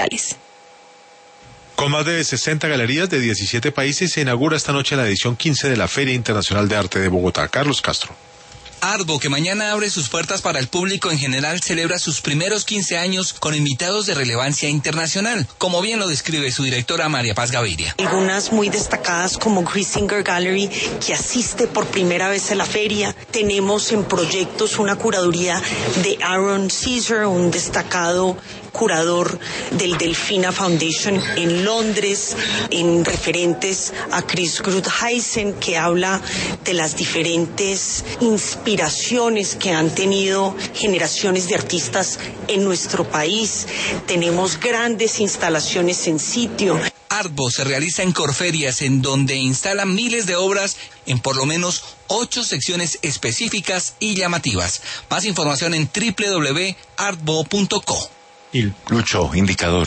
digitales. Con más de 60 galerías de 17 países, se inaugura esta noche la edición 15 de la Feria Internacional de Arte de Bogotá. Carlos Castro. Art.Bo, que mañana abre sus puertas para el público en general, celebra sus primeros 15 años con invitados de relevancia internacional, como bien lo describe su directora María Paz Gaviria. Algunas muy destacadas como Grisinger Gallery, que asiste por primera vez a la feria. Tenemos en proyectos una curaduría de Aaron Caesar, un destacado curador del Delfina Foundation en Londres, en referentes a Chris Grutheisen, que habla de las diferentes inspiraciones que han tenido generaciones de artistas en nuestro país. Tenemos grandes instalaciones en sitio. Art.Bo se realiza en Corferias, en donde instala miles de obras en por lo menos 8 secciones específicas y llamativas. Más información en www.artbo.co. Lucho, indicador.